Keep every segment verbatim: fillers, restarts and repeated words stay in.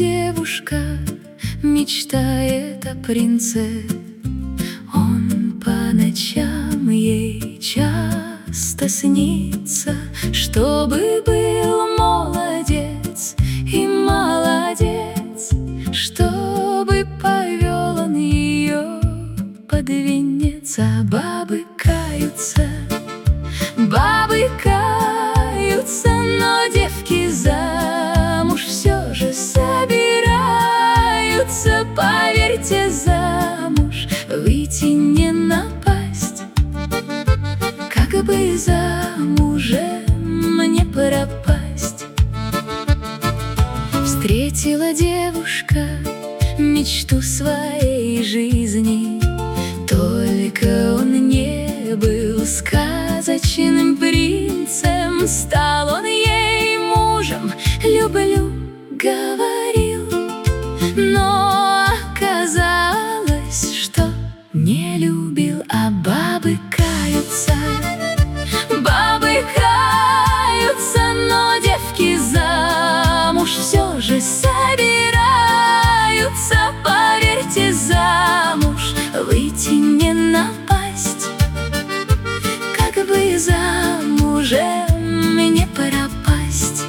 девушка мечтает о принце. Он по ночам ей часто снится, чтобы был молодец и молодец, чтобы повел он ее под венец. А бабы каются, бабы каются, но девки замуж все же собираются. Поверьте, замуж выйти не напасть, как бы замужем не пропасть. Встретила девушка мечту своей жизни, только он не был сказочным принцем. Стал он ей мужем, люблю, говорил, но оказалось, что не любил. А бабы каются, бабы каются, но девки замуж все же собираются. Поверьте, замуж выйти не напасть, как бы замужем не пропасть.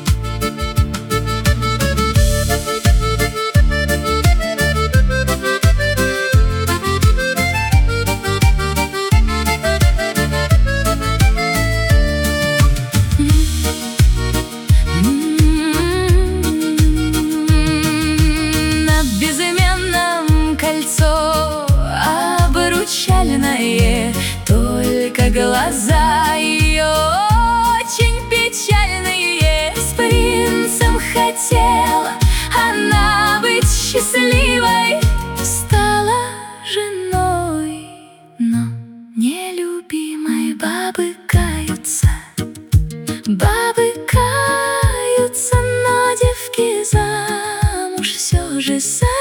На безымянном кольцо обручальное, только глаза ее очень печальные. С принцем хотела она быть счастливой, стала женой, но нелюбимой. Бабы каются, бабы каются, но девки замуж все же собираются.